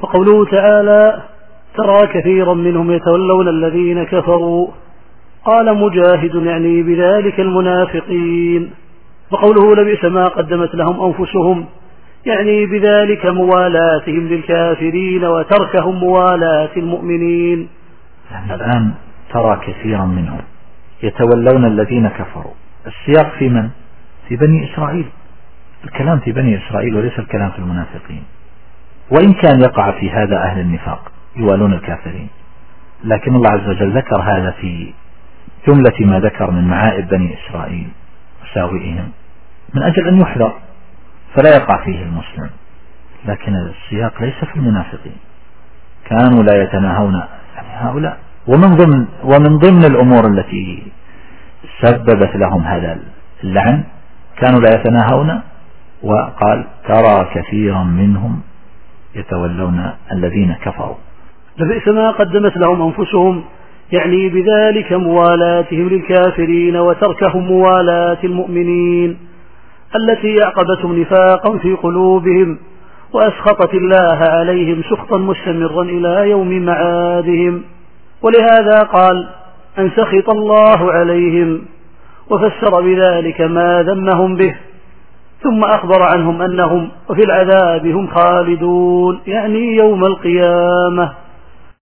وقوله تعالى ترى كثيرا منهم يتولون الذين كفروا، قال مجاهد يعني بذلك المنافقين. وقوله لبئس ما قدمت لهم أنفسهم يعني بذلك موالاتهم للكافرين وتركهم موالاة المؤمنين. يعني الآن ترى كثيرا منهم يتولون الذين كفروا، السياق في من؟ في بني إسرائيل، الكلام في بني إسرائيل وليس الكلام في المنافقين، وإن كان يقع في هذا أهل النفاق يوالون الكافرين، لكن الله عز وجل ذكر هذا في جملة ما ذكر من معائب بني إسرائيل وساوئهم من أجل أن يحذر فلا يقع فيه المسلم. لكن السياق ليس في المنافقين، كانوا لا يتناهون يعني هؤلاء. ومن ضمن الأمور التي سببت لهم هذا اللعن كانوا لا يتناهون، وقال ترى كثيرا منهم يتولون الذين كفروا. لبئس ما قدمت لهم أنفسهم يعني بذلك موالاتهم للكافرين وتركهم موالاة المؤمنين التي أعقبتهم نفاقا في قلوبهم وأسخطت الله عليهم سخطا مستمرا إلى يوم معادهم. ولهذا قال أن سخط الله عليهم، وفسر بذلك ما ذمهم به، ثم أخبر عنهم أنهم وفي العذاب هم خالدون يعني يوم القيامة.